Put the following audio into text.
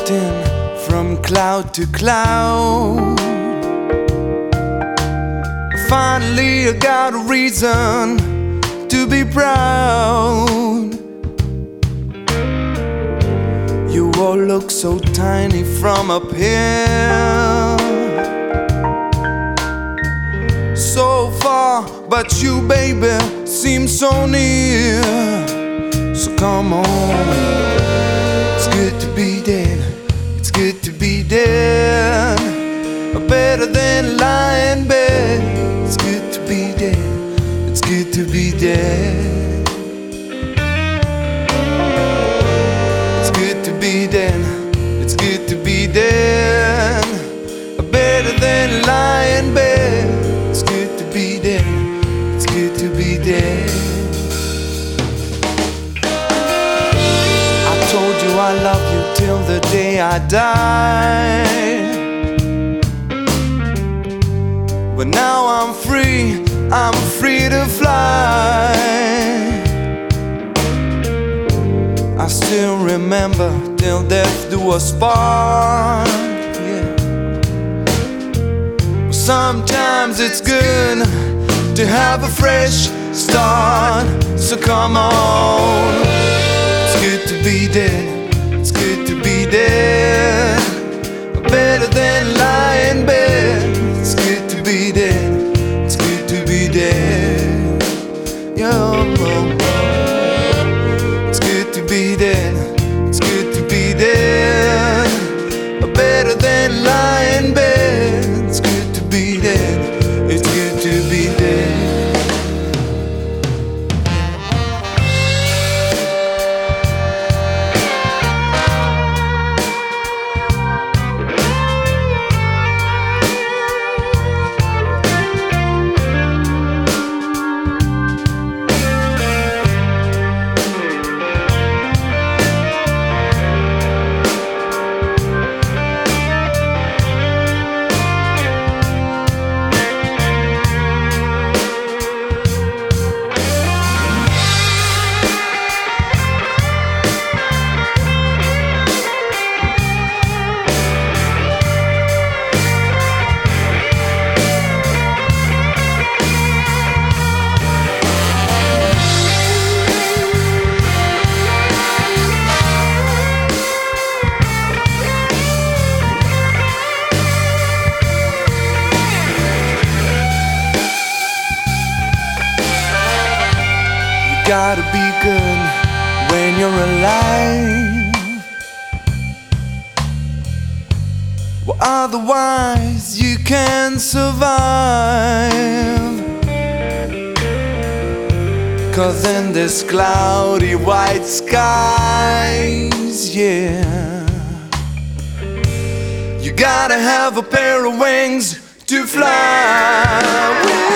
floating from cloud to cloud. Finally, I got a reason to be proud. You all look so tiny from up here, so far, but you, baby, seem so near. So come on, it's good to be dead. It's good to be dead. Better than lying in bed. It's good to be dead. It's good to be dead. It's good to be dead. It's good to be dead. Better than lying in bed. It's good to be dead. It's good to be dead. I told you I love you till the day I die. But now I'm free to fly. I still remember till death do us part, yeah. Sometimes it's good to have a fresh start. So come on, it's good to be dead. It's good to be dead. Better than lying in bed. It's good to be dead. It's good to be dead. Yo, it's good to be dead. It's good to be dead. Better than lying in bed. It's good to be dead. It's good to be dead. Gotta be good when you're alive. Well, otherwise you can't survive. 'Cause in this cloudy white skies, yeah, you gotta have a pair of wings to fly.